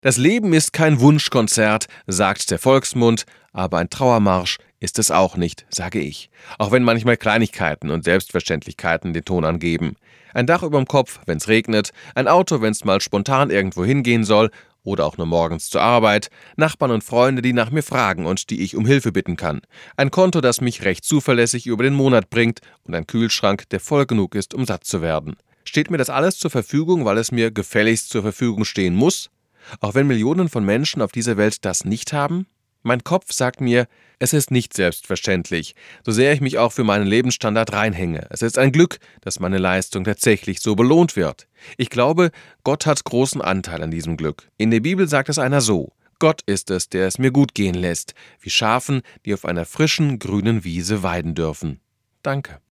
Das Leben ist kein Wunschkonzert, sagt der Volksmund, aber ein Trauermarsch ist es auch nicht, sage ich. Auch wenn manchmal Kleinigkeiten und Selbstverständlichkeiten den Ton angeben. Ein Dach überm Kopf, wenn's regnet, ein Auto, wenn's mal spontan irgendwo hingehen soll oder auch nur morgens zur Arbeit, Nachbarn und Freunde, die nach mir fragen und die ich um Hilfe bitten kann. Ein Konto, das mich recht zuverlässig über den Monat bringt und ein Kühlschrank, der voll genug ist, um satt zu werden. Steht mir das alles zur Verfügung, weil es mir gefälligst zur Verfügung stehen muss? Auch wenn Millionen von Menschen auf dieser Welt das nicht haben? Mein Kopf sagt mir, es ist nicht selbstverständlich, so sehr ich mich auch für meinen Lebensstandard reinhänge. Es ist ein Glück, dass meine Leistung tatsächlich so belohnt wird. Ich glaube, Gott hat großen Anteil an diesem Glück. In der Bibel sagt es einer so: Gott ist es, der es mir gut gehen lässt, wie Schafen, die auf einer frischen, grünen Wiese weiden dürfen. Danke.